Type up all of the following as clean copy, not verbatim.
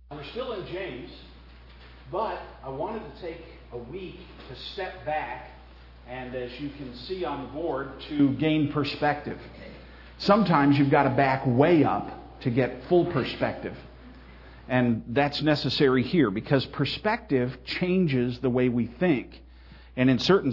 We're still in James, but I wanted to take a week to step back and, as you can see on the board, to gain perspective. Sometimes you've got to back way up to get full perspective. And that's necessary here because perspective changes the way we think. And in certain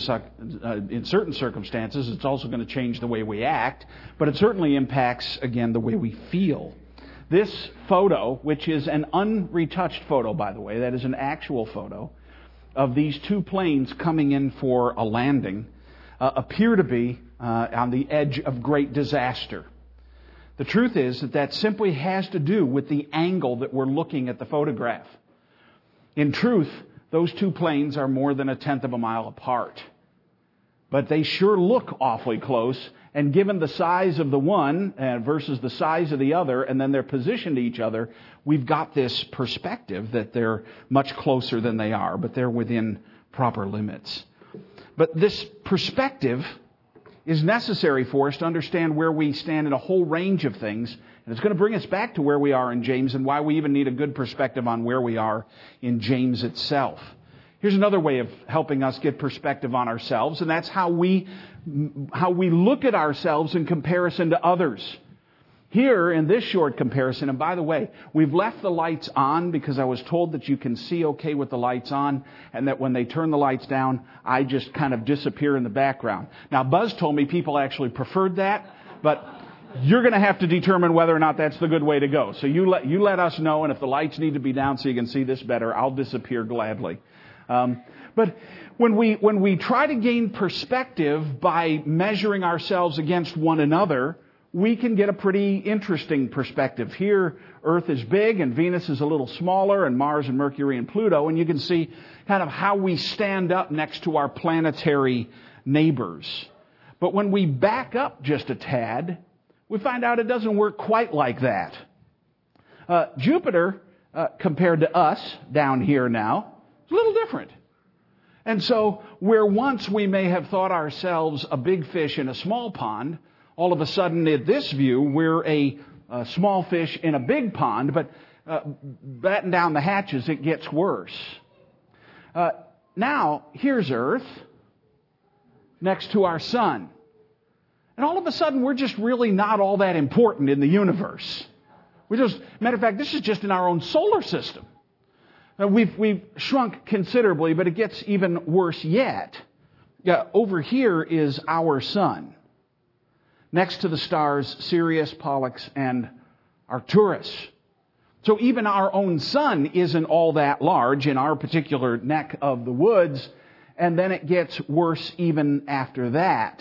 circumstances, it's also going to change the way we act, but it certainly impacts, again, the way we feel. This photo, which is an unretouched photo, by the way, that is an actual photo of these two planes coming in for a landing, appear to be on the edge of great disaster. The truth is that simply has to do with the angle that we're looking at the photograph. In truth, those two planes are more than 1/10 of a mile apart. But they sure look awfully close, and given the size of the one versus the size of the other, and then their position to each other, we've got this perspective that they're much closer than they are, but they're within proper limits. But this perspective is necessary for us to understand where we stand in a whole range of things, and it's going to bring us back to where we are in James and why we even need a good perspective on where we are in James itself. Here's another way of helping us get perspective on ourselves, and that's how we look at ourselves in comparison to others. Here, in this short comparison, and by the way, we've left the lights on because I was told that you can see okay with the lights on, and that when they turn the lights down, I just kind of disappear in the background. Now, Buzz told me people actually preferred that, but you're going to have to determine whether or not that's the good way to go. So you let us know, and if the lights need to be down so you can see this better, I'll disappear gladly. But when we try to gain perspective by measuring ourselves against one another, we can get a pretty interesting perspective. Here, Earth is big and Venus is a little smaller, and Mars and Mercury and Pluto, and you can see kind of how we stand up next to our planetary neighbors. But when we back up just a tad, we find out it doesn't work quite like that. Jupiter, compared to us down here now, is a little different. And so, where once we may have thought ourselves a big fish in a small pond, all of a sudden, at this view, we're a small fish in a big pond, but batten down the hatches, it gets worse. Now, here's Earth next to our sun. And all of a sudden, we're just really not all that important in the universe. Matter of fact, this is just in our own solar system. We've shrunk considerably, but it gets even worse yet. Over here is our sun. Next to the stars, Sirius, Pollux, and Arcturus. So even our own sun isn't all that large in our particular neck of the woods, and then it gets worse even after that.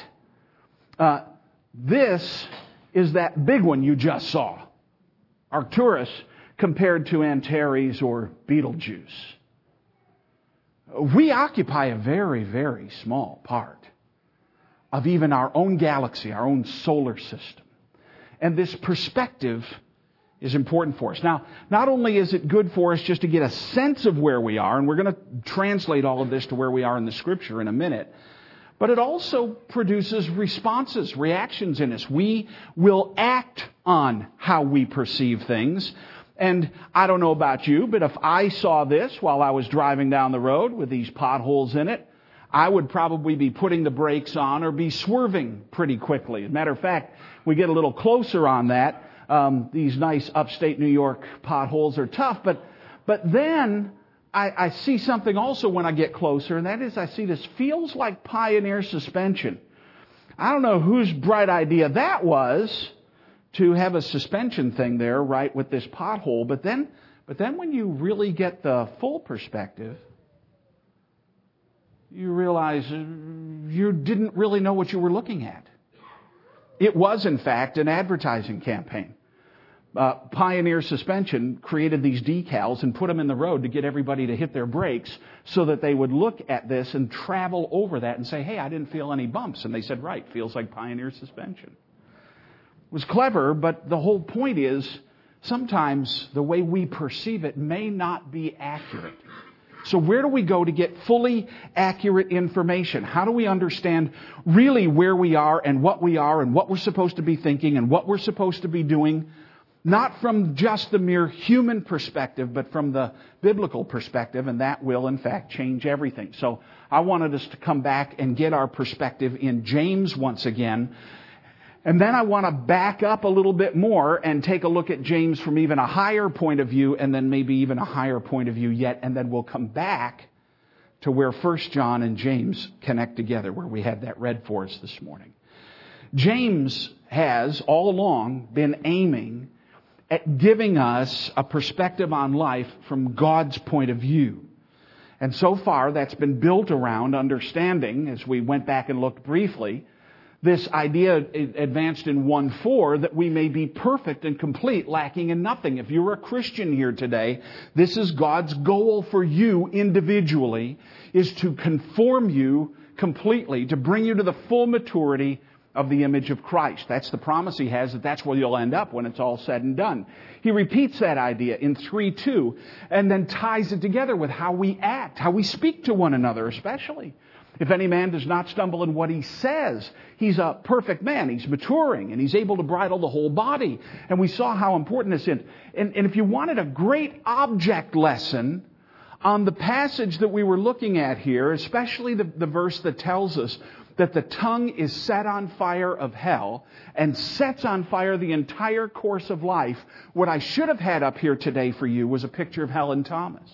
This is that big one you just saw, Arcturus, compared to Antares or Betelgeuse. We occupy a very, very small part of even our own galaxy, our own solar system. And this perspective is important for us. Now, not only is it good for us just to get a sense of where we are, and we're going to translate all of this to where we are in the Scripture in a minute, but it also produces responses, reactions in us. We will act on how we perceive things. And I don't know about you, but if I saw this while I was driving down the road with these potholes in it, I would probably be putting the brakes on or be swerving pretty quickly. As a matter of fact, we get a little closer on that. These nice upstate New York potholes are tough, but then I see something also when I get closer, and that is I see this feels like Pioneer suspension. I don't know whose bright idea that was to have a suspension thing there right with this pothole, but then when you really get the full perspective, you realize you didn't really know what you were looking at. It was, in fact, an advertising campaign. Pioneer Suspension created these decals and put them in the road to get everybody to hit their brakes so that they would look at this and travel over that and say, hey, I didn't feel any bumps. And they said, right, feels like Pioneer Suspension. It was clever, but the whole point is sometimes the way we perceive it may not be accurate. So where do we go to get fully accurate information? How do we understand really where we are and what we're supposed to be thinking and what we're supposed to be doing? Not from just the mere human perspective, but from the biblical perspective, and that will, in fact, change everything. So I wanted us to come back and get our perspective in James once again. And then I want to back up a little bit more and take a look at James from even a higher point of view, and then maybe even a higher point of view yet, and then we'll come back to where 1 John and James connect together, where we had that read for us this morning. James has all along been aiming at giving us a perspective on life from God's point of view. And so far, that's been built around understanding, as we went back and looked briefly, this idea advanced in 1:4 that we may be perfect and complete, lacking in nothing. If you're a Christian here today, this is God's goal for you individually, is to conform you completely, to bring you to the full maturity of the image of Christ. That's the promise He has, that's where you'll end up when it's all said and done. He repeats that idea in 3:2 and then ties it together with how we act, how we speak to one another especially. If any man does not stumble in what he says, he's a perfect man. He's maturing and he's able to bridle the whole body. And we saw how important this is. And if you wanted a great object lesson on the passage that we were looking at here, especially the verse that tells us that the tongue is set on fire of hell and sets on fire the entire course of life, what I should have had up here today for you was a picture of Helen Thomas.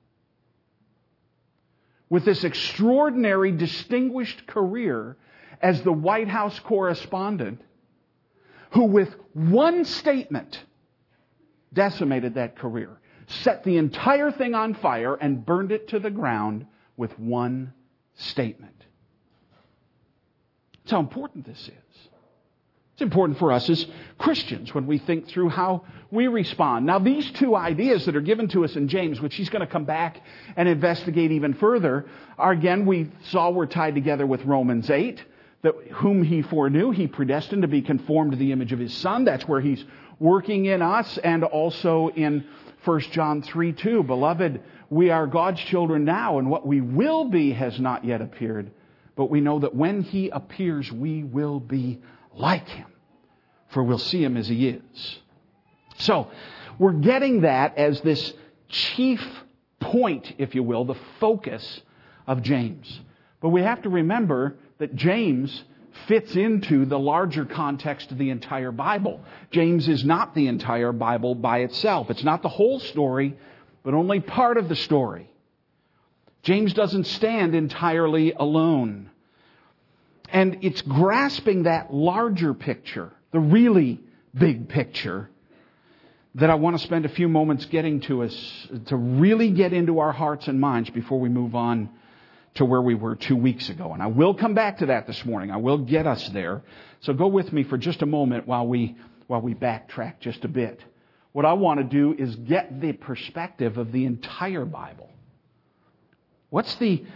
With this extraordinary, distinguished career as the White House correspondent, who with one statement decimated that career, set the entire thing on fire and burned it to the ground with one statement. That's how important this is. It's important for us as Christians when we think through how we respond. Now, these two ideas that are given to us in James, which he's going to come back and investigate even further, are again, we saw were tied together with Romans 8, that whom He foreknew, He predestined to be conformed to the image of His Son. That's where He's working in us, and also in 1 John 3:2. Beloved, we are God's children now, and what we will be has not yet appeared. But we know that when He appears, we will be like Him, for we'll see Him as He is. So, we're getting that as this chief point, if you will, the focus of James. But we have to remember that James fits into the larger context of the entire Bible. James is not the entire Bible by itself. It's not the whole story, but only part of the story. James doesn't stand entirely alone. And it's grasping that larger picture, the really big picture, that I want to spend a few moments getting to us, to really get into our hearts and minds before we move on to where we were 2 weeks ago. And I will come back to that this morning. I will get us there. So go with me for just a moment while we backtrack just a bit. What I want to do is get the perspective of the entire Bible. What's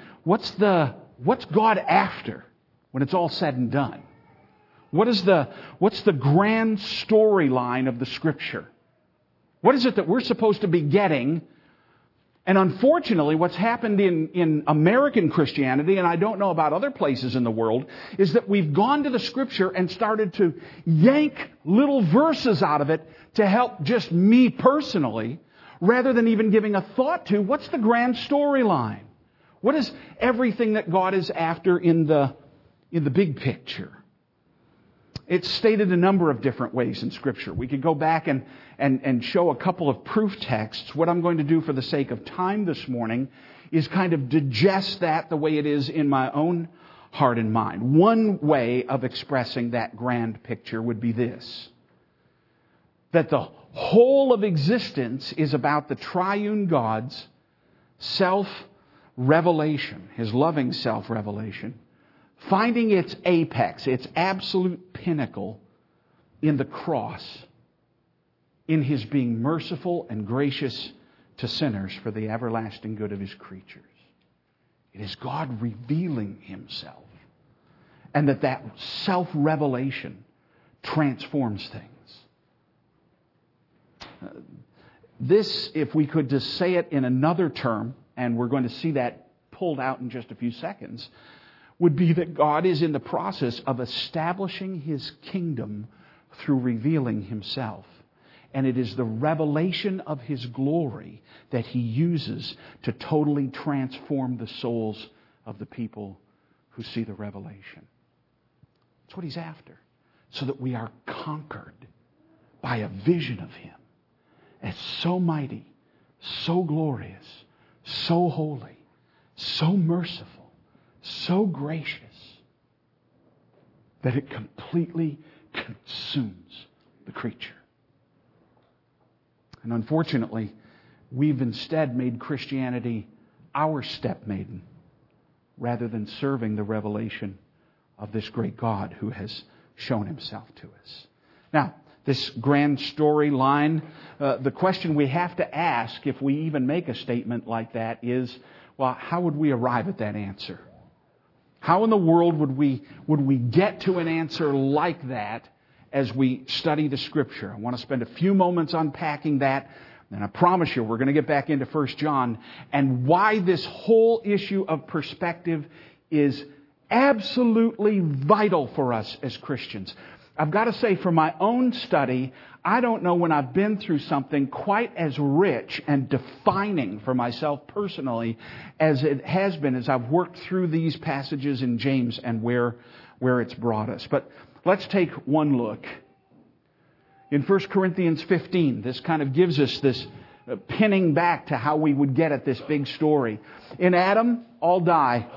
God after when it's all said and done? What's the grand storyline of the Scripture? What is it that we're supposed to be getting? And unfortunately, what's happened in American Christianity, and I don't know about other places in the world, is that we've gone to the Scripture and started to yank little verses out of it to help just me personally, rather than even giving a thought to what's the grand storyline? What is everything that God is after in the big picture? It's stated a number of different ways in Scripture. We could go back and show a couple of proof texts. What I'm going to do for the sake of time this morning is kind of digest that the way it is in my own heart and mind. One way of expressing that grand picture would be this: that the whole of existence is about the triune God's self-revelation, His loving self-revelation, finding its apex, its absolute pinnacle in the cross, in His being merciful and gracious to sinners for the everlasting good of His creatures. It is God revealing Himself, and that self-revelation transforms things. This, if we could just say it in another term, and we're going to see that pulled out in just a few seconds, would be that God is in the process of establishing His kingdom through revealing Himself. And it is the revelation of His glory that He uses to totally transform the souls of the people who see the revelation. That's what He's after. So that we are conquered by a vision of Him as so mighty, so glorious, so holy, so merciful, so gracious, that it completely consumes the creature. And unfortunately, we've instead made Christianity our step maiden, rather than serving the revelation of this great God who has shown Himself to us. Now, this grand storyline, the question we have to ask if we even make a statement like that is, well, how would we arrive at that answer? How in the world would we get to an answer like that as we study the Scripture? I want to spend a few moments unpacking that, and I promise you we're going to get back into 1 John and why this whole issue of perspective is absolutely vital for us as Christians. I've got to say, for my own study, I don't know when I've been through something quite as rich and defining for myself personally as it has been as I've worked through these passages in James and where it's brought us. But let's take one look. In 1 Corinthians 15, this kind of gives us this pinning back to how we would get at this big story. In Adam, all die.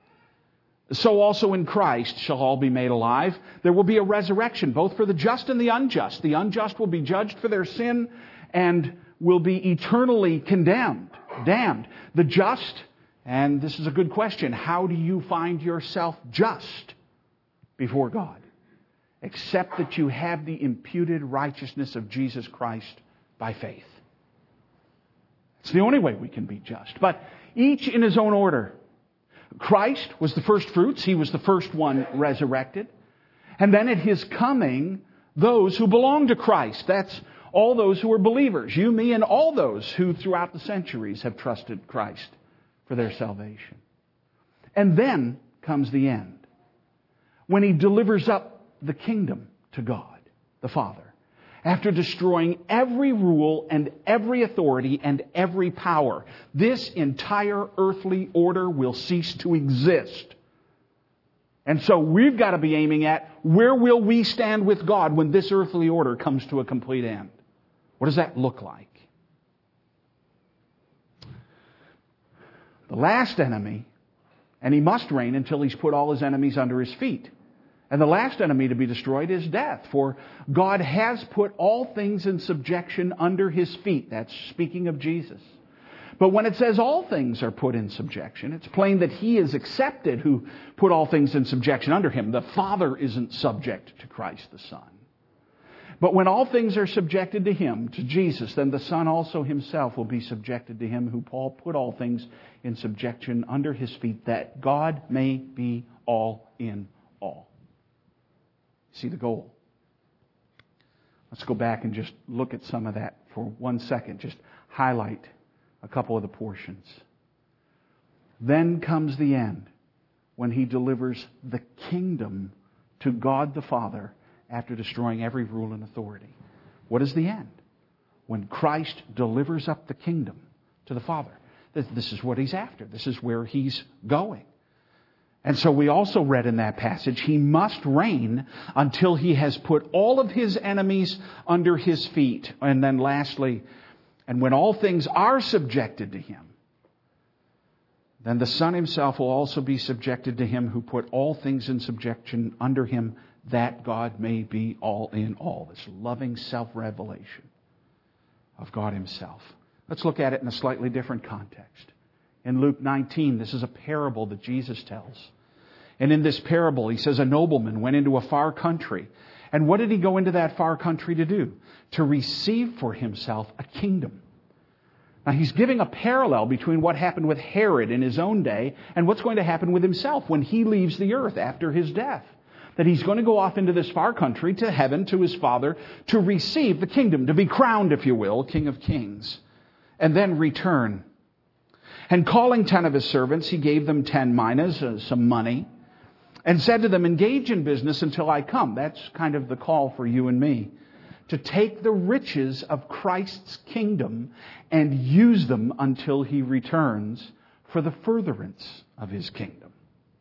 So also in Christ shall all be made alive. There will be a resurrection, both for the just and the unjust. The unjust will be judged for their sin and will be eternally condemned, damned. The just, and this is a good question, how do you find yourself just before God? Except that you have the imputed righteousness of Jesus Christ by faith. It's the only way we can be just. But each in his own order. Christ was the first fruits. He was the first one resurrected. And then at His coming, those who belong to Christ. That's all those who are believers. You, me, and all those who throughout the centuries have trusted Christ for their salvation. And then comes the end. When He delivers up the kingdom to God, the Father. After destroying every rule and every authority and every power, this entire earthly order will cease to exist. And so we've got to be aiming at where will we stand with God when this earthly order comes to a complete end? What does that look like? The last enemy, and He must reign until He's put all His enemies under His feet. And the last enemy to be destroyed is death. For God has put all things in subjection under His feet. That's speaking of Jesus. But when it says all things are put in subjection, it's plain that He is accepted who put all things in subjection under Him. The Father isn't subject to Christ the Son. But when all things are subjected to Him, to Jesus, then the Son also Himself will be subjected to Him who Paul put all things in subjection under His feet, that God may be all in all. See the goal. Let's go back and just look at some of that for 1 second. Just highlight a couple of the portions. Then comes the end, when He delivers the kingdom to God the Father after destroying every rule and authority. What is the end? When Christ delivers up the kingdom to the Father. This is what He's after. This is where He's going. And so we also read in that passage, He must reign until He has put all of His enemies under His feet. And then lastly, and when all things are subjected to Him, then the Son Himself will also be subjected to Him who put all things in subjection under Him, that God may be all in all. This loving self-revelation of God Himself. Let's look at it in a slightly different context. In Luke 19, this is a parable that Jesus tells. And in this parable, He says a nobleman went into a far country. And what did he go into that far country to do? To receive for himself a kingdom. Now, He's giving a parallel between what happened with Herod in his own day and what's going to happen with Himself when He leaves the earth after His death. That He's going to go off into this far country to heaven, to His Father, to receive the kingdom, to be crowned, if you will, King of Kings, and then return. And calling 10 of His servants, He gave them 10 minas, some money, and said to them, engage in business until I come. That's kind of the call for you and me. to take the riches of Christ's kingdom and use them until He returns for the furtherance of His kingdom.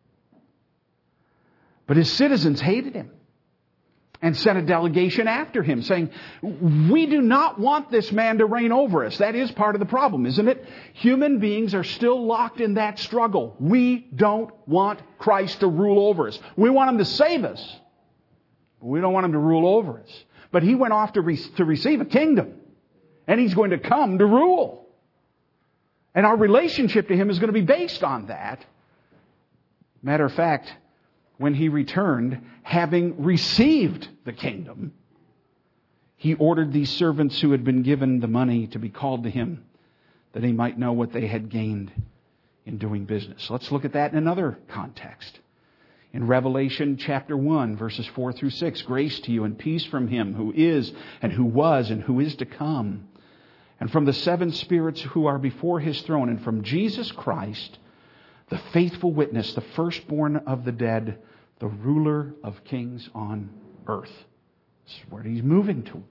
But His citizens hated Him and sent a delegation after Him saying, we do not want this man to reign over us. That is part of the problem, isn't it? Human beings are still locked in that struggle. We don't want Christ to rule over us. We want Him to save us, but we don't want Him to rule over us. But He went off to receive a kingdom, and He's going to come to rule. And our relationship to Him is going to be based on that. Matter of fact, when He returned, having received the kingdom, He ordered these servants who had been given the money to be called to Him, that He might know what they had gained in doing business. Let's look at that in another context. In Revelation chapter 1, verses 4 through 6, grace to you and peace from Him who is and who was and who is to come, and from the seven spirits who are before His throne, and from Jesus Christ, the faithful witness, the firstborn of the dead, the ruler of kings on earth. This is where He's moving toward.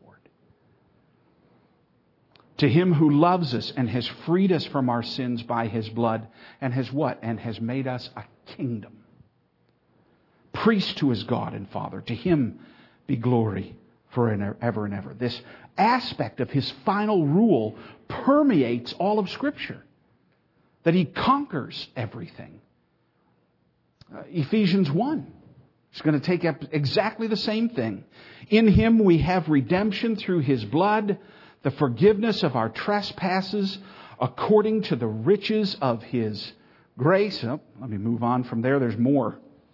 To Him who loves us and has freed us from our sins by His blood, and has what? And has made us a kingdom. Priest to His God and Father. To Him be glory forever and ever. This aspect of His final rule permeates all of Scripture. That He conquers everything. Ephesians 1 is going to take up exactly the same thing. In Him we have redemption through His blood, the forgiveness of our trespasses, according to the riches of His grace. Oh, let me move on from there. There's more.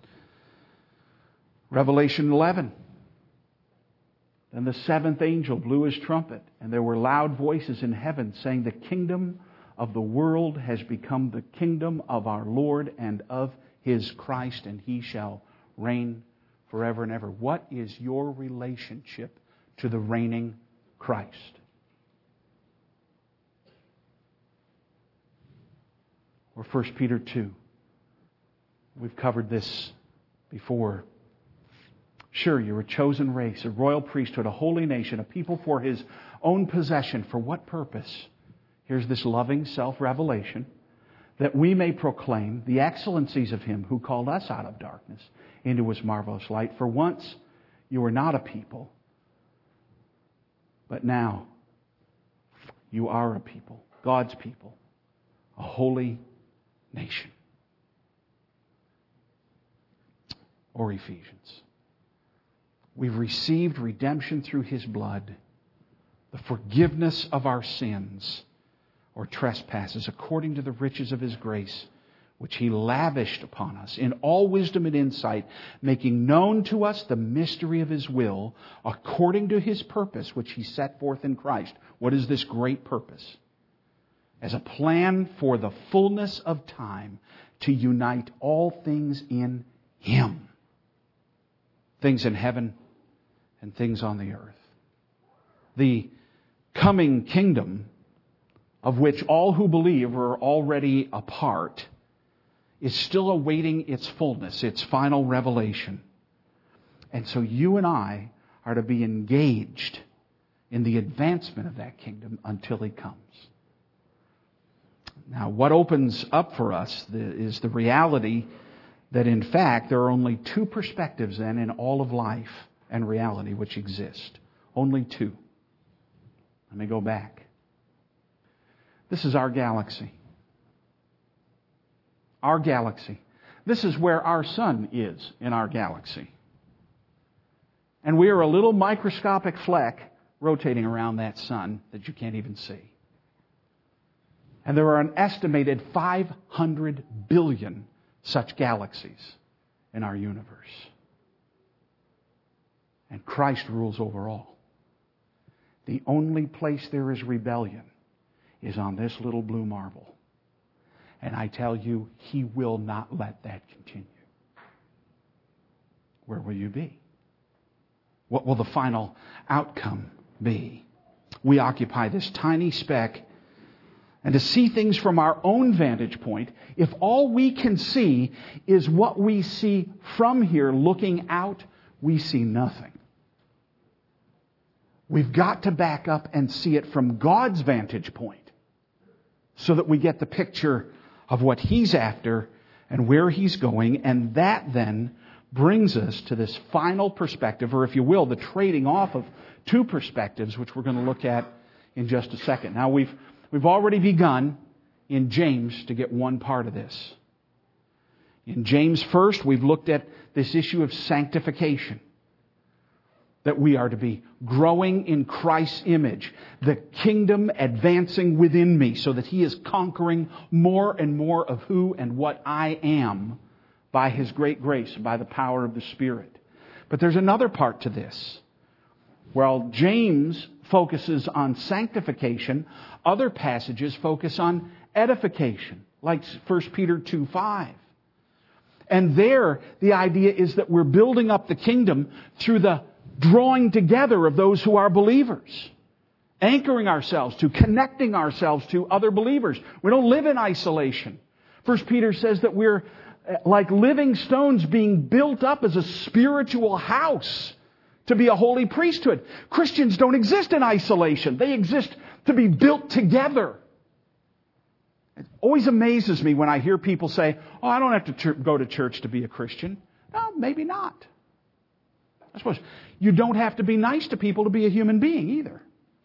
Revelation 11. Then the seventh angel blew his trumpet, and there were loud voices in heaven saying, the kingdom of the world has become the kingdom of our Lord and of His Christ, and He shall reign forever and ever. What is your relationship to the reigning Christ? Or 1 Peter 2. We've covered this before. Sure, you're a chosen race, a royal priesthood, a holy nation, a people for His own possession. For what purpose? Here's this loving self-revelation, that we may proclaim the excellencies of Him who called us out of darkness into His marvelous light. For once you were not a people, but now you are a people, God's people, a holy nation. Or Ephesians. We've received redemption through His blood, the forgiveness of our sins or trespasses, according to the riches of His grace, which He lavished upon us in all wisdom and insight, making known to us the mystery of His will, according to His purpose, which He set forth in Christ. What is this great purpose? As a plan for the fullness of time to unite all things in Him. Things in heaven and things on the earth. The coming kingdom, of which all who believe are already a part, is still awaiting its fullness, its final revelation. And so you and I are to be engaged in the advancement of that kingdom until He comes. Now, what opens up for us is the reality that, in fact, there are only two perspectives then in all of life and reality which exist. Only two. Let me go back. This is our galaxy. Our galaxy. This is where our sun is in our galaxy. And we are a little microscopic fleck rotating around that sun that you can't even see. And there are an estimated 500 billion such galaxies in our universe. And Christ rules over all. The only place there is rebellion is on this little blue marble. And I tell you, He will not let that continue. Where will you be? What will the final outcome be? We occupy this tiny speck. And to see things from our own vantage point, if all we can see is what we see from here looking out, we see nothing. We've got to back up and see it from God's vantage point so that we get the picture of what He's after and where He's going. And that then brings us to this final perspective, or if you will, the trading off of two perspectives, which we're going to look at in just a second. Now, we've already begun in James to get one part of this. In James first, we've looked at this issue of sanctification. That we are to be growing in Christ's image. The kingdom advancing within me so that He is conquering more and more of who and what I am by His great grace, by the power of the Spirit. But there's another part to this. While James focuses on sanctification, other passages focus on edification, like 1 Peter 2:5. And there, the idea is that we're building up the kingdom through the drawing together of those who are believers. Anchoring ourselves to, connecting ourselves to other believers. We don't live in isolation. 1 Peter says that we're like living stones being built up as a spiritual house to be a holy priesthood. Christians don't exist in isolation. They exist to be built together. It always amazes me when I hear people say, "Oh, I don't have to go to church to be a Christian." No, maybe not. I suppose you don't have to be nice to people to be a human being either.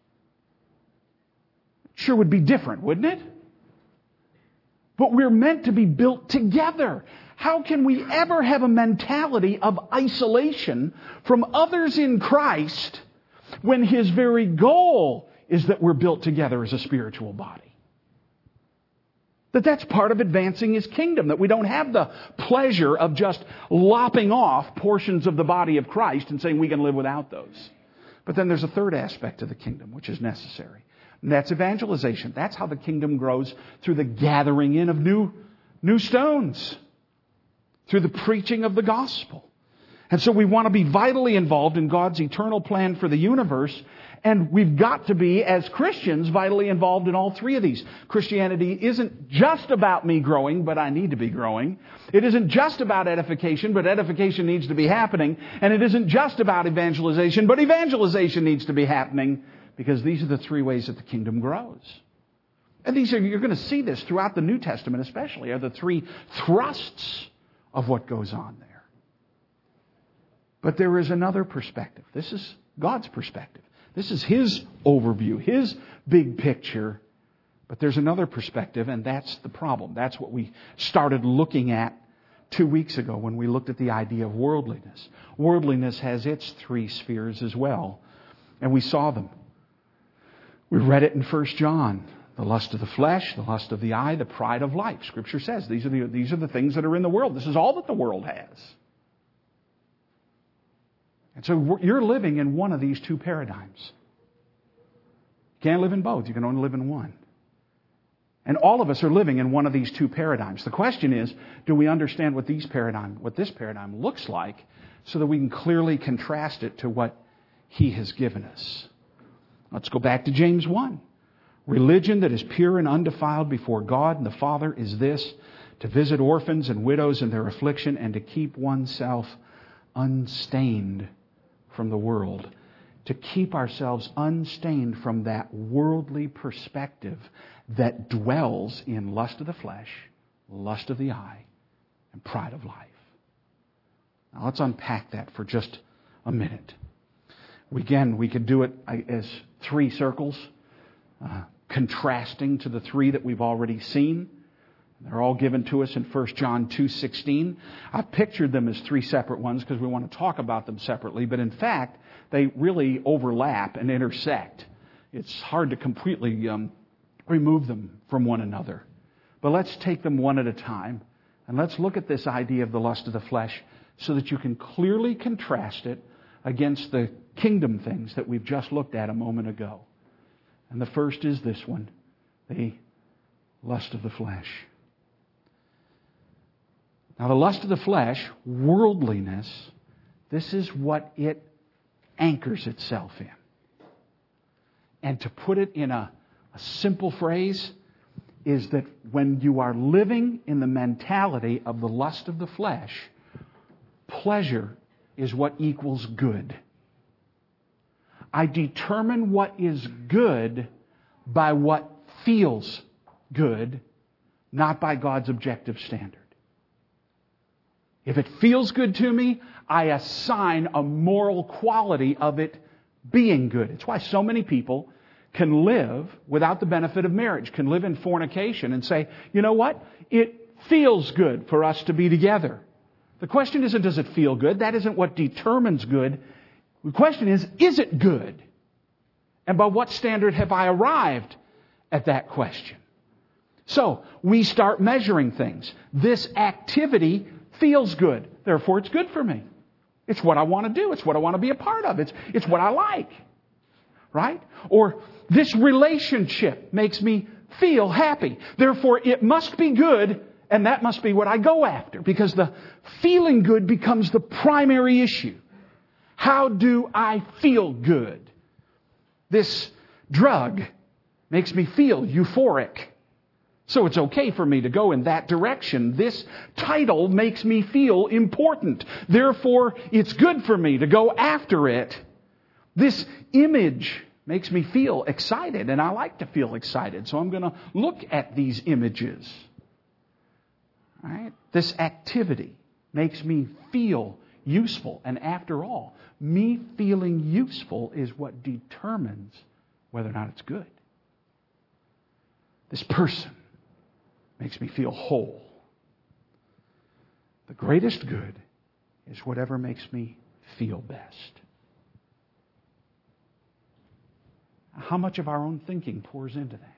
Sure would be different, wouldn't it? But we're meant to be built together. How can we ever have a mentality of isolation from others in Christ when His very goal is that we're built together as a spiritual body? That's part of advancing His kingdom. That we don't have the pleasure of just lopping off portions of the body of Christ and saying we can live without those. But then there's a third aspect of the kingdom which is necessary. And that's evangelization. That's how the kingdom grows, through the gathering in of new stones. Through the preaching of the gospel. And so we want to be vitally involved in God's eternal plan for the universe. And we've got to be, as Christians, vitally involved in all three of these. Christianity isn't just about me growing, but I need to be growing. It isn't just about edification, but edification needs to be happening. And it isn't just about evangelization, but evangelization needs to be happening. Because these are the three ways that the kingdom grows. And you're going to see this throughout the New Testament especially, are the three thrusts of what goes on there. But there is another perspective. This is God's perspective. This is His overview, His big picture. But there's another perspective, and that's the problem. That's what we started looking at 2 weeks ago when we looked at the idea of worldliness. Worldliness has its three spheres as well. And we saw them. We read it in 1 John. The lust of the flesh, the lust of the eye, the pride of life. Scripture says these are the things that are in the world. This is all that the world has. And so you're living in one of these two paradigms. You can't live in both. You can only live in one. And all of us are living in one of these two paradigms. The question is, do we understand what this paradigm looks like so that we can clearly contrast it to what He has given us? Let's go back to James 1. Religion that is pure and undefiled before God and the Father is this: to visit orphans and widows in their affliction and to keep oneself unstained from the world. To keep ourselves unstained from that worldly perspective that dwells in lust of the flesh, lust of the eye, and pride of life. Now let's unpack that for just a minute. Again, we could do it as three circles, contrasting to the three that we've already seen. They're all given to us in 1 John 2:16. I've pictured them as three separate ones because we want to talk about them separately, but in fact, they really overlap and intersect. It's hard to completely remove them from one another. But let's take them one at a time, and let's look at this idea of the lust of the flesh so that you can clearly contrast it against the kingdom things that we've just looked at a moment ago. And the first is this one, the lust of the flesh. Now, the lust of the flesh, worldliness, this is what it anchors itself in. And to put it in a simple phrase, is that when you are living in the mentality of the lust of the flesh, pleasure is what equals good. I determine what is good by what feels good, not by God's objective standard. If it feels good to me, I assign a moral quality of it being good. It's why so many people can live without the benefit of marriage, can live in fornication and say, you know what? It feels good for us to be together. The question isn't, does it feel good? That isn't what determines good. The question is it good? And by what standard have I arrived at that question? So, we start measuring things. This activity feels good. Therefore, it's good for me. It's what I want to do. It's what I want to be a part of. It's what I like. Right? Or, this relationship makes me feel happy. Therefore, it must be good, and that must be what I go after. Because the feeling good becomes the primary issue. How do I feel good? This drug makes me feel euphoric. So it's okay for me to go in that direction. This title makes me feel important. Therefore, it's good for me to go after it. This image makes me feel excited, and I like to feel excited. So I'm going to look at these images. All right? This activity makes me feel useful. And after all, me feeling useful is what determines whether or not it's good. This person makes me feel whole. The greatest good is whatever makes me feel best. How much of our own thinking pours into that?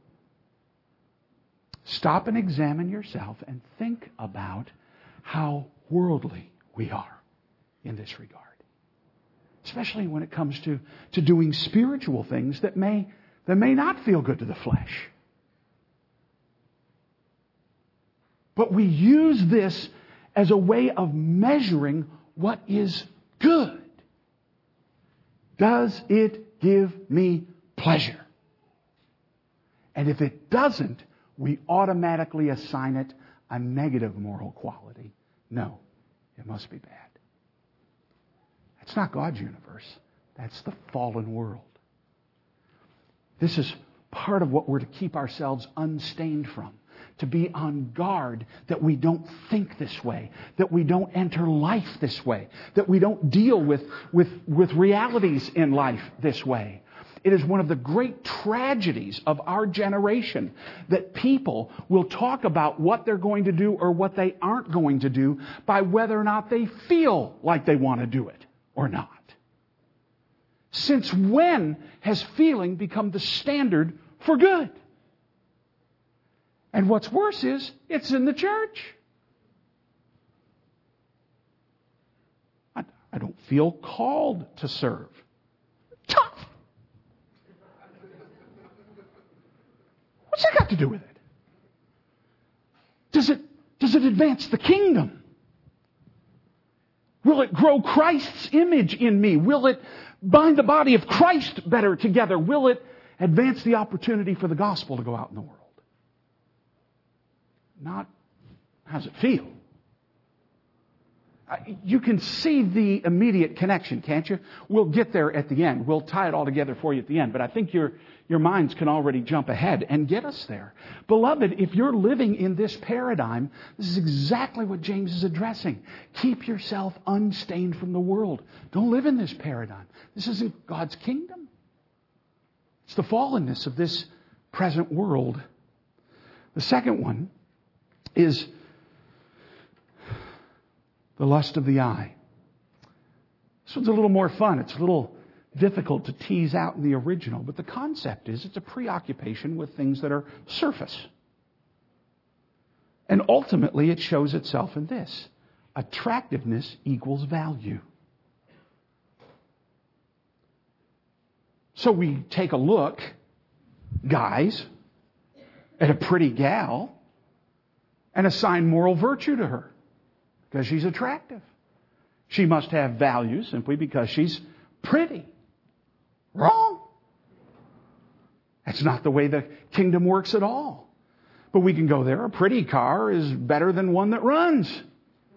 Stop and examine yourself and think about how worldly we are in this regard. Especially when it comes to doing spiritual things that may not feel good to the flesh. But we use this as a way of measuring what is good. Does it give me pleasure? And if it doesn't, we automatically assign it a negative moral quality. No, it must be bad. That's not God's universe. That's the fallen world. This is part of what we're to keep ourselves unstained from. To be on guard that we don't think this way, that we don't enter life this way, that we don't deal with realities in life this way. It is one of the great tragedies of our generation that people will talk about what they're going to do or what they aren't going to do by whether or not they feel like they want to do it or not. Since when has feeling become the standard for good? And what's worse is, it's in the church. I don't feel called to serve. Tough! What's that got to do with it? Does it advance the kingdom? Will it grow Christ's image in me? Will it bind the body of Christ better together? Will it advance the opportunity for the gospel to go out in the world? Not, how's it feel? You can see the immediate connection, can't you? We'll get there at the end. We'll tie it all together for you at the end. But I think your minds can already jump ahead and get us there. Beloved, if you're living in this paradigm, this is exactly what James is addressing. Keep yourself unstained from the world. Don't live in this paradigm. This isn't God's kingdom. It's the fallenness of this present world. The second one is the lust of the eye. This one's a little more fun. It's a little difficult to tease out in the original, but the concept is it's a preoccupation with things that are surface. And ultimately it shows itself in this. Attractiveness equals value. So we take a look, guys, at a pretty gal and assign moral virtue to her because she's attractive. She must have value simply because she's pretty. Wrong. That's not the way the kingdom works at all. But we can go there. A pretty car is better than one that runs.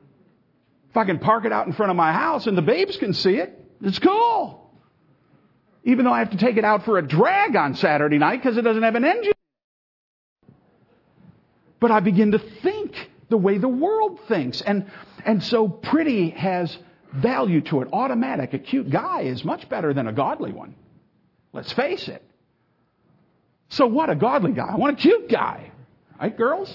If I can park it out in front of my house and the babes can see it, it's cool. Even though I have to take it out for a drag on Saturday night because it doesn't have an engine. But I begin to think the way the world thinks. And so pretty has value to it. Automatic. A cute guy is much better than a godly one. Let's face it. So what? A godly guy. I want a cute guy. Right, girls?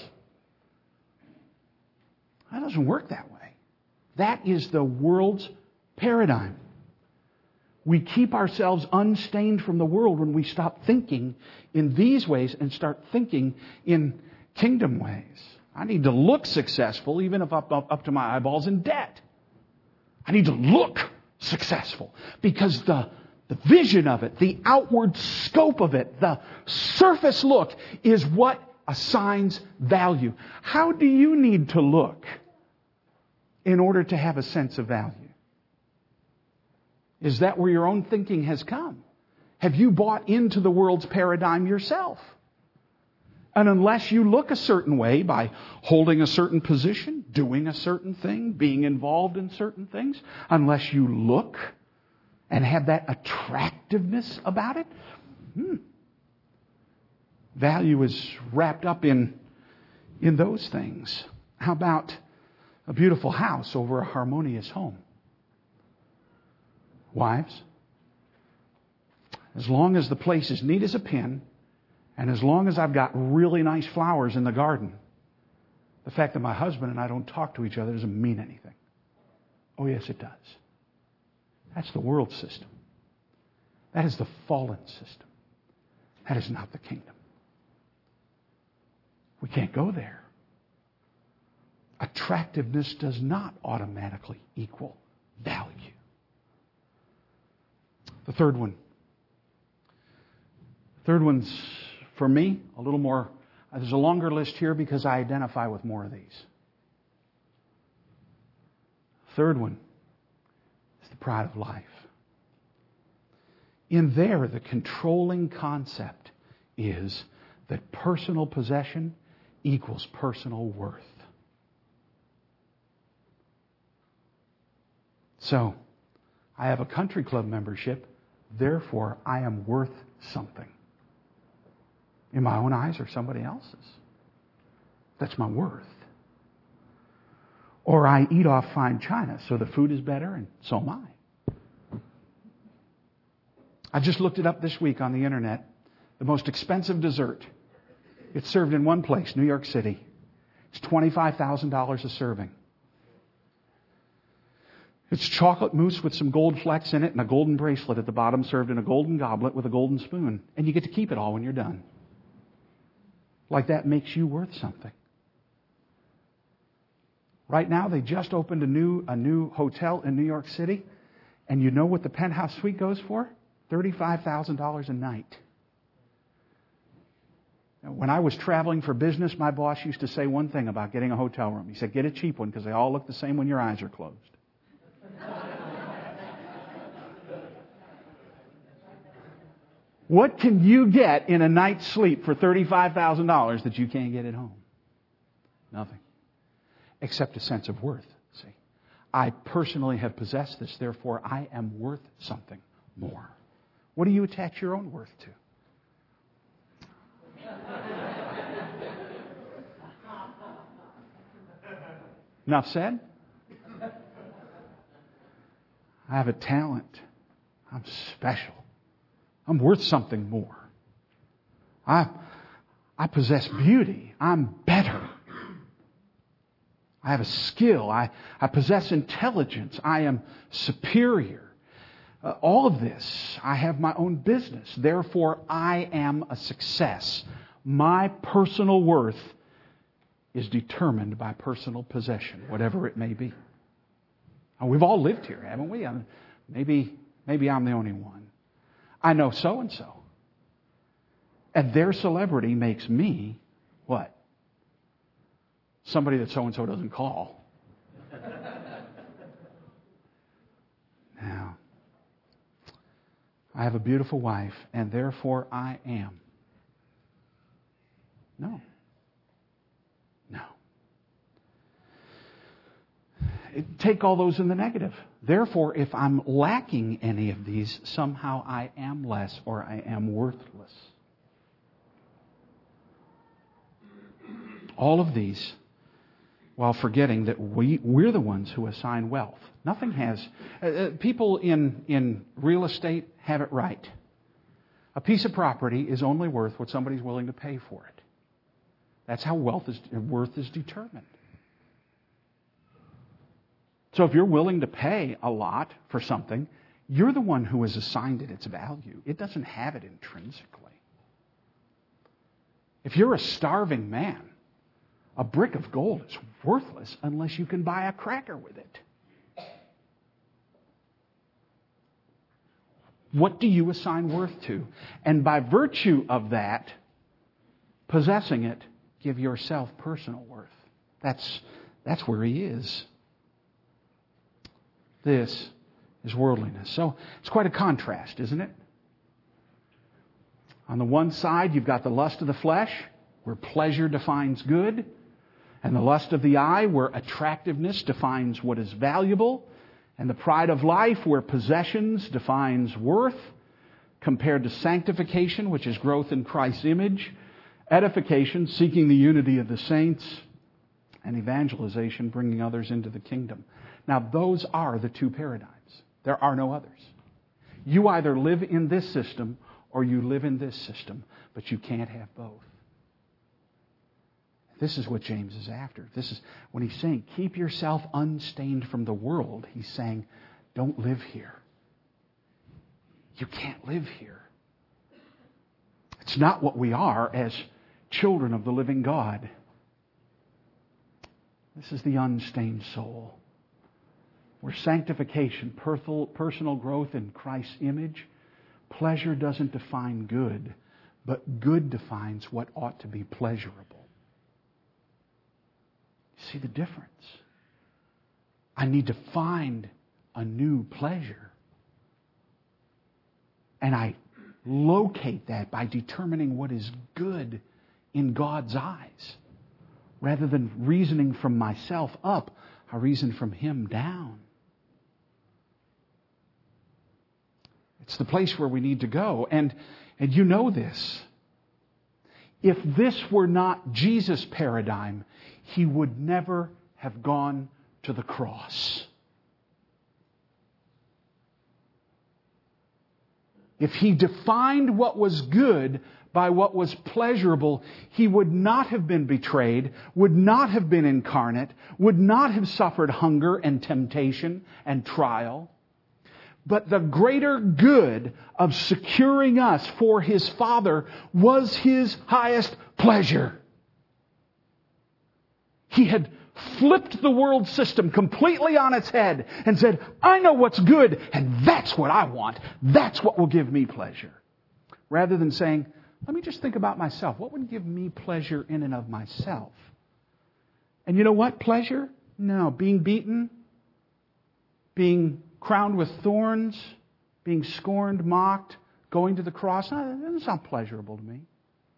That doesn't work that way. That is the world's paradigm. We keep ourselves unstained from the world when we stop thinking in these ways and start thinking in kingdom ways. I need to look successful even if I'm up to my eyeballs in debt. I need to look successful because the vision of it, the outward scope of it, the surface look is what assigns value. How do you need to look in order to have a sense of value? Is that where your own thinking has come? Have you bought into the world's paradigm yourself? And unless you look a certain way by holding a certain position, doing a certain thing, being involved in certain things, unless you look and have that attractiveness about it, value is wrapped up in those things. How about a beautiful house over a harmonious home? Wives, as long as the place is neat as a pin, and as long as I've got really nice flowers in the garden, the fact that my husband and I don't talk to each other doesn't mean anything. Oh, yes, it does. That's the world system. That is the fallen system. That is not the kingdom. We can't go there. Attractiveness does not automatically equal value. The third one. Third one's, for me, a little more. There's a longer list here because I identify with more of these. Third one is the pride of life. In there, the controlling concept is that personal possession equals personal worth. So, I have a country club membership, therefore I am worth something. In my own eyes or somebody else's. That's my worth. Or I eat off fine china, so the food is better and so am I. I just looked it up this week on the internet. The most expensive dessert. It's served in one place, New York City. It's $25,000 a serving. It's chocolate mousse with some gold flecks in it and a golden bracelet at the bottom served in a golden goblet with a golden spoon. And you get to keep it all when you're done. Like that makes you worth something. Right now, they just opened a new hotel in New York City. And you know what the penthouse suite goes for? $35,000 a night. Now, when I was traveling for business, my boss used to say one thing about getting a hotel room. He said, get a cheap one because they all look the same when your eyes are closed. What can you get in a night's sleep for $35,000 that you can't get at home? Nothing. Except a sense of worth. See, I personally have possessed this, therefore I am worth something more. What do you attach your own worth to? Enough said? I have a talent. I'm special. I'm worth something more. I possess beauty. I'm better. I have a skill. I possess intelligence. I am superior. All of this, I have my own business. Therefore, I am a success. My personal worth is determined by personal possession, whatever it may be. Now, we've all lived here, haven't we? Maybe I'm the only one. I know so-and-so. And their celebrity makes me, what? Somebody that so-and-so doesn't call. Now, I have a beautiful wife, and therefore I am. No. take all those in the negative. Therefore, if I'm lacking any of these, somehow I am less or I am worthless. All of these, while forgetting that we're the ones who assign wealth. Nothing has... people in real estate have it right. A piece of property is only worth what somebody's willing to pay for it. That's how worth is determined. So if you're willing to pay a lot for something, you're the one who has assigned it its value. It doesn't have it intrinsically. If you're a starving man, a brick of gold is worthless unless you can buy a cracker with it. What do you assign worth to? And by virtue of that, possessing it, give yourself personal worth. That's where he is. This is worldliness. So it's quite a contrast, isn't it? On the one side, you've got the lust of the flesh, where pleasure defines good, and the lust of the eye, where attractiveness defines what is valuable, and the pride of life, where possessions defines worth, compared to sanctification, which is growth in Christ's image, edification, seeking the unity of the saints, and evangelization, bringing others into the kingdom. Now, those are the two paradigms. There are no others. You either live in this system or you live in this system, but you can't have both. This is what James is after. This is when he's saying, keep yourself unstained from the world. He's saying, don't live here. You can't live here. It's not what we are as children of the living God. This is the unstained soul, where sanctification, personal growth in Christ's image, pleasure doesn't define good, but good defines what ought to be pleasurable. You see the difference? I need to find a new pleasure. And I locate that by determining what is good in God's eyes. Rather than reasoning from myself up, I reason from Him down. It's the place where we need to go. And you know this. If this were not Jesus' paradigm, He would never have gone to the cross. If He defined what was good by what was pleasurable, He would not have been betrayed, would not have been incarnate, would not have suffered hunger and temptation and trial. But the greater good of securing us for His Father was His highest pleasure. He had flipped the world system completely on its head and said, I know what's good, and that's what I want. That's what will give me pleasure. Rather than saying, let me just think about myself. What would give me pleasure in and of myself? And you know what? Pleasure? No. Being beaten? Being crowned with thorns? Being scorned, mocked? Going to the cross? No, that's not pleasurable to me.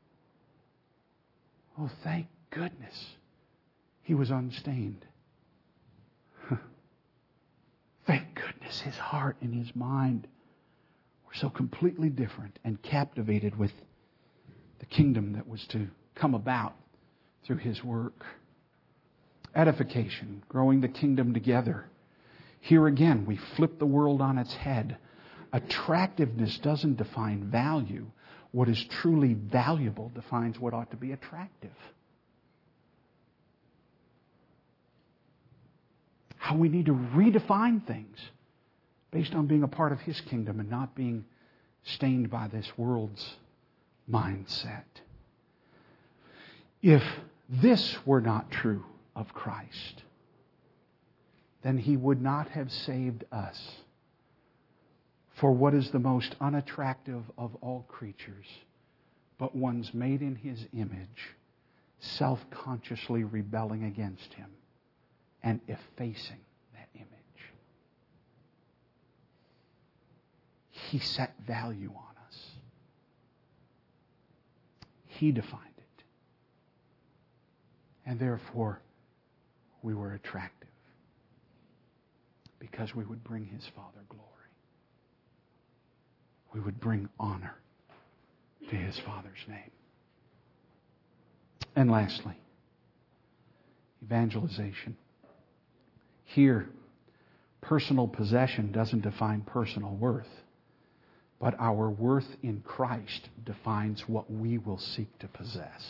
Oh, thank goodness He was unstained. Thank goodness His heart and His mind were so completely different and captivated with the kingdom that was to come about through His work. Edification, growing the kingdom together. Here again, we flip the world on its head. Attractiveness doesn't define value. What is truly valuable defines what ought to be attractive. How we need to redefine things based on being a part of His kingdom and not being stained by this world's mindset. If this were not true of Christ, then He would not have saved us. For what is the most unattractive of all creatures, but ones made in His image, self-consciously rebelling against Him and effacing that image. He set value on us. He defined it. And therefore, we were attractive. because we would bring His Father glory. We would bring honor to His Father's name. And lastly, evangelization. Here, personal possession doesn't define personal worth, but our worth in Christ defines what we will seek to possess.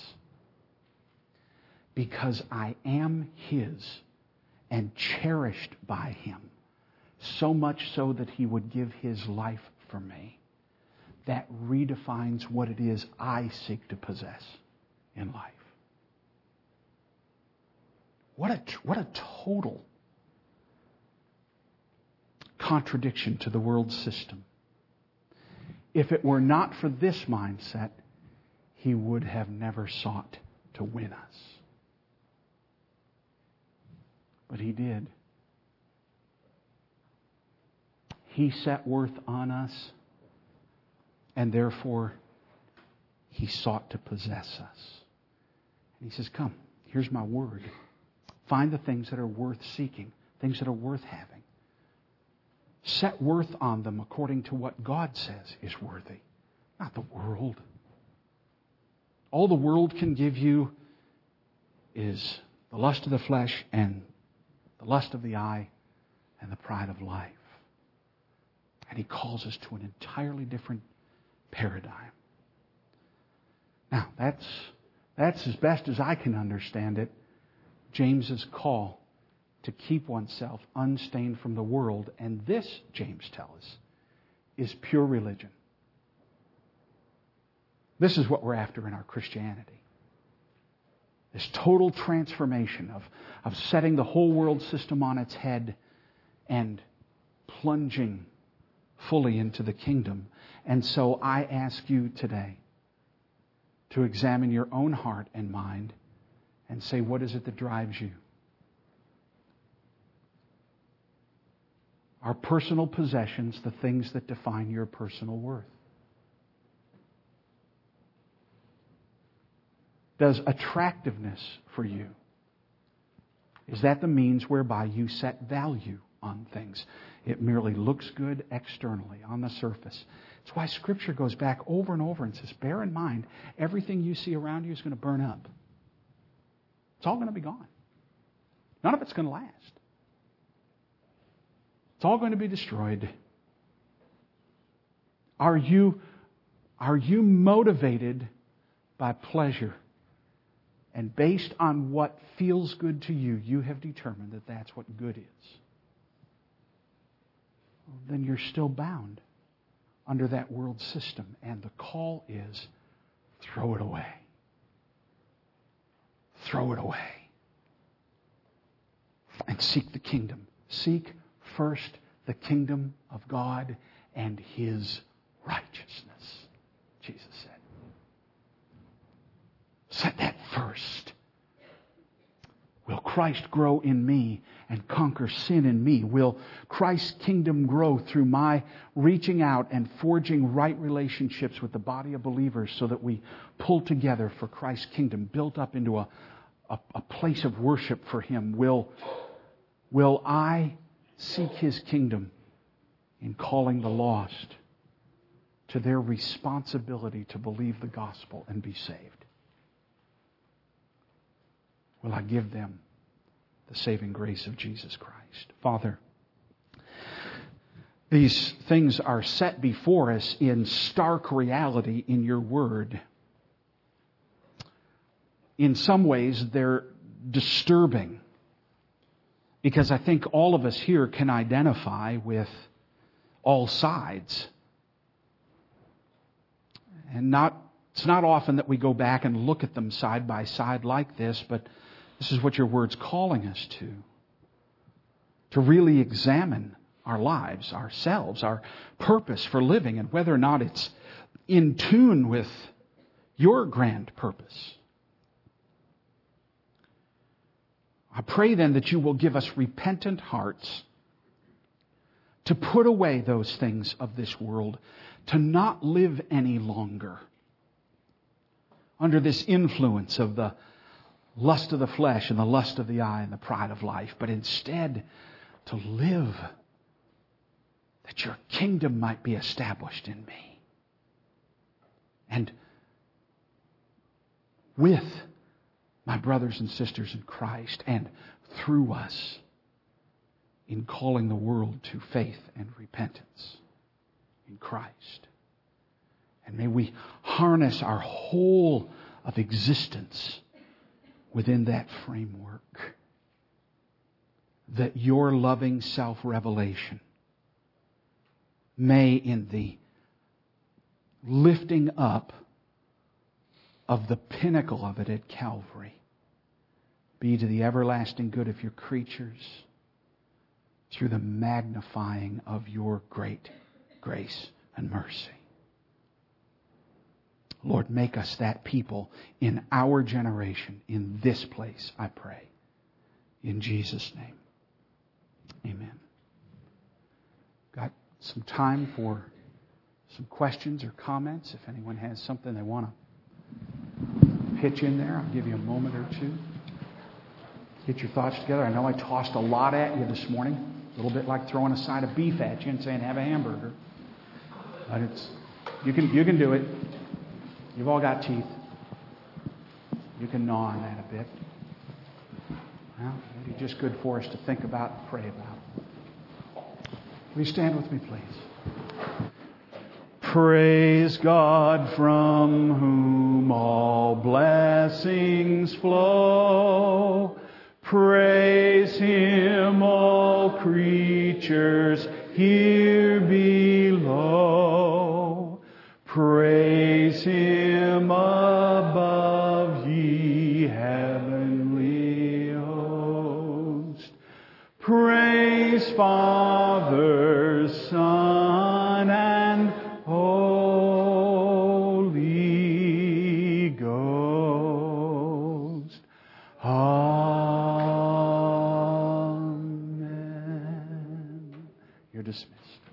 Because I am His and cherished by Him, so much so that He would give His life for me. That redefines what it is I seek to possess in life. What a total contradiction to the world system. If it were not for this mindset, He would have never sought to win us. But He did. He set worth on us, and therefore He sought to possess us. And He says, come, here's my word. Find the things that are worth seeking, things that are worth having. Set worth on them according to what God says is worthy, not the world. All the world can give you is the lust of the flesh and the lust of the eye and the pride of life. And He calls us to an entirely different paradigm. Now, that's as best as I can understand it, James's call to keep oneself unstained from the world. And this, James tells us, is pure religion. This is what we're after in our Christianity. This total transformation of setting the whole world system on its head and plunging fully into the kingdom. And so I ask you today to examine your own heart and mind and say, what is it that drives you? Are personal possessions the things that define your personal worth? Does attractiveness for you, is that the means whereby you set value on things? It merely looks good externally, on the surface. That's why Scripture goes back over and over and says, bear in mind, everything you see around you is going to burn up. It's all going to be gone. None of it's going to last. It's all going to be destroyed. Are you motivated by pleasure? And based on what feels good to you, you have determined that that's what good is. Well, then you're still bound under that world system. And the call is, throw it away. Throw it away. And seek the kingdom. Seek first the kingdom of God and His righteousness, Jesus said. Set that first. Will Christ grow in me and conquer sin in me? Will Christ's kingdom grow through my reaching out and forging right relationships with the body of believers so that we pull together for Christ's kingdom, built up into a place of worship for Him? Will I seek His kingdom in calling the lost to their responsibility to believe the gospel and be saved? Will I give them the saving grace of Jesus Christ? Father, these things are set before us in stark reality in your word. In some ways, they're disturbing, because I think all of us here can identify with all sides. And it's not often that we go back and look at them side by side like this, but this is what your word's calling us to really examine our lives, ourselves, our purpose for living, and whether or not it's in tune with your grand purpose. I pray then that you will give us repentant hearts to put away those things of this world, to not live any longer under this influence of the lust of the flesh and the lust of the eye and the pride of life, but instead to live that your kingdom might be established in me. And with my brothers and sisters in Christ, and through us in calling the world to faith and repentance in Christ. And may we harness our whole of existence within that framework, that your loving self-revelation may, in the lifting up of the pinnacle of it at Calvary, be to the everlasting good of your creatures through the magnifying of your great grace and mercy. Lord, make us that people in our generation, in this place, I pray. In Jesus' name. Amen. Got some time for some questions or comments. If anyone has something they want to pitch in there, I'll give you a moment or two. Get your thoughts together. I know I tossed a lot at you this morning. A little bit like throwing a side of beef at you and saying, have a hamburger. But you can do it. You've all got teeth. You can gnaw on that a bit. Well, maybe just good for us to think about and pray about. Will you stand with me, please? Praise God, from whom all blessings flow. Praise Him, all creatures here below. Praise Him above, ye heavenly host. Praise Father, Son, and Holy Ghost. Amen. You're dismissed.